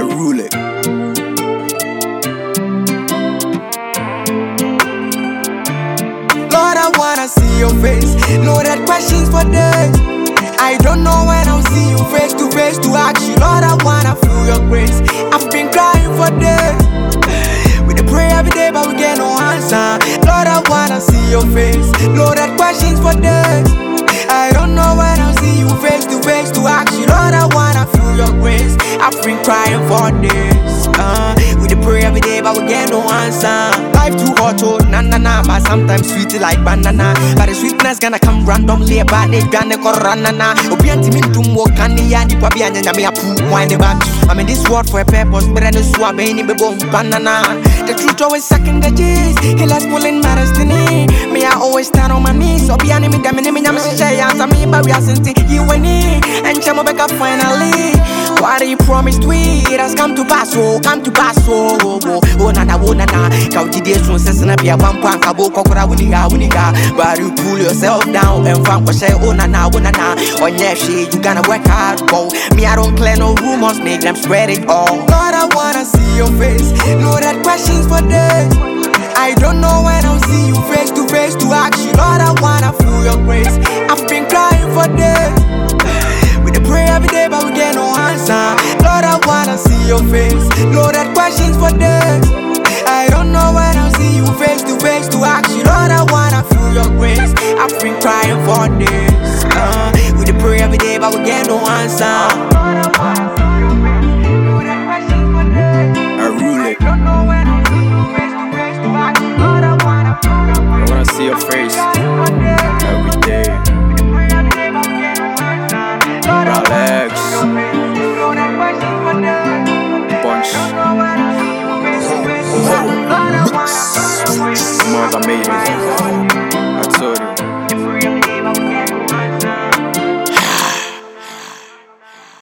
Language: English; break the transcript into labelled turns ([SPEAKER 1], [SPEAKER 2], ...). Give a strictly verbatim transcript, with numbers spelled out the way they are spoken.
[SPEAKER 1] rule it. Lord, I wanna see your face. Loaded questions for days. I don't know when I'll see you face to face to ask you. Lord, I wanna feel your grace. I've been crying for days. We dey pray every day, but we get no answer. Lord, I wanna see your face. Loaded questions for days. I don't know when I'll see you face to face to ask you. Lord, I wanna feel your grace. I've been crying for days. Uh, we dey pray every day, but we get no answer. Life too hot, oh na na na, but sometimes sweet like banana. But the sweetness gonna come randomly about it. Gonna go ranana. Obianti me dum wo kani ya ni pabi anya nyame apu wine back. I'm in this world for a purpose, but I know swab any be bomb banana. The truth always sucking the G's. He loves pulling my destiny. Me I always stand on my knees. So be me damn me nyame say answer me, but we are senti you and me. And chamo back up finally. What you promised we it has come to pass, oh, come to pass, oh, oh, oh, oh, na na, oh, na na. Count the days, so says na be a one point, kabo kokora wuniga wuniga. But you pull yourself down and find what say, oh, na na, oh, na na. On your shit, you gonna work hard, go. Me, I don't clear no rumors, make them spread it all. Lord, I wanna see your face. Loaded questions for days. I don't know when I'll see you face to face to ask you. Lord, I wanna feel your grace. I've been crying for days. We dey pray every day, but we get no answer. Lord, I wanna see your face. Loaded questions for days. I don't know when I'll see you face to face to ask you. Lord, I wanna feel your grace. I've been crying for days. Uh, we dey pray every day, but we get no answer. Lord, I wanna see your face. Loaded questions for days. I rule it. I don't know when I'll see you face to face to ask you. Lord, I wanna feel your grace. I wanna see your face every day. Alex Bunch Mother made it.